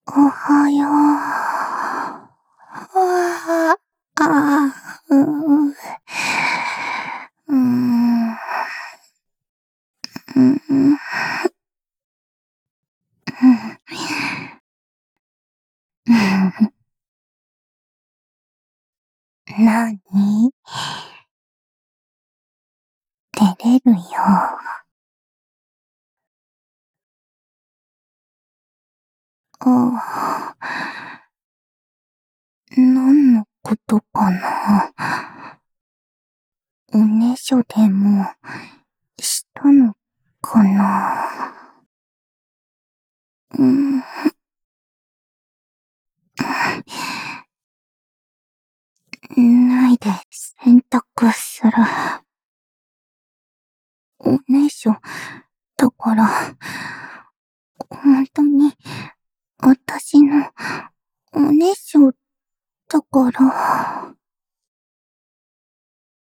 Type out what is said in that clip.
おはよう。うーん。うん。なに？照れるよ。ああ、何のことかな。おねしょでもしたのかな。うん。ないで洗濯する。おねしょだから、ほんとに私のおねしょだから。